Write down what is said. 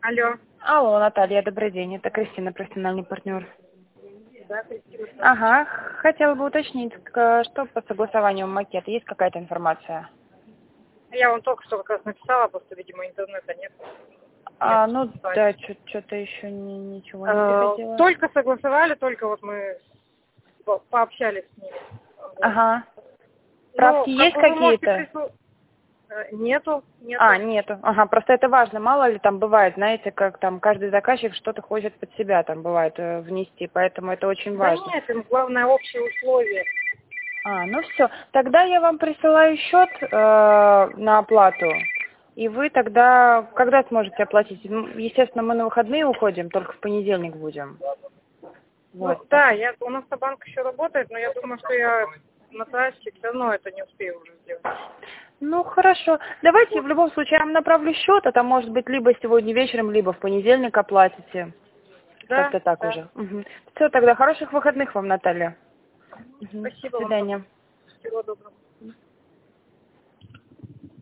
Алло. Алло, Наталья, добрый день. Это Кристина, профессиональный партнер. Да, Кристина. Ага, хотела бы уточнить, что по согласованию макета, есть какая-то информация? Я вам только что как раз написала, просто, видимо, интернета нет. Нет Ну, в сайте. да, что-то еще ничего не приходило. Только согласовали, только вот мы пообщались с ними. Вот. Ага. Ну, Правки как есть бы вы можете какие-то? прислушаться. Нету. Нету. Ага, просто это важно. Мало ли там бывает, знаете, как там каждый заказчик что-то хочет под себя там бывает внести, поэтому это очень Да важно. нет, им главное общие условия. Ну все. Тогда я вам присылаю счет на оплату. И вы тогда, когда сможете оплатить? Естественно, мы на выходные уходим, только в понедельник будем. Ну, Вот. да, у нас банк еще работает, но я думаю, что я на трассе все равно это не успею уже сделать. Ну, хорошо. Давайте в любом случае я вам направлю счет, а там может быть либо сегодня вечером, либо в понедельник оплатите. Да, Как-то так да. уже. Все, тогда хороших выходных вам, Наталья. До Спасибо вам. свидания. Всего доброго.